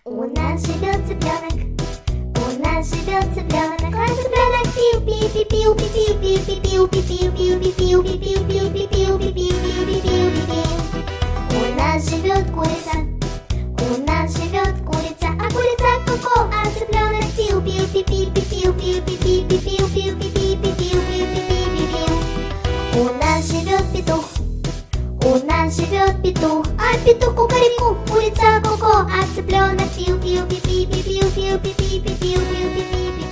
У нас живет цыпленок, у нас живет цыпленок, а цыпленок пиу пиу пиу пиу пиу пиу пиу пиу пиу пиу пиу пиу пиу пиу пиу пиу пиу. У нас живет курица, у нас живет курица, а курица ку-ку, а цыпленок пиу пиу пиу пиу пиу пиу пиу пиу пиу пиу пиу пиу пиу. У нас живет петух, у нас живет петух, а петух кукареку, курица ку-ку, а цыпленок пиу пиу пиу пиу пиу пиу пиу пиу пиу пиу пиу пиу.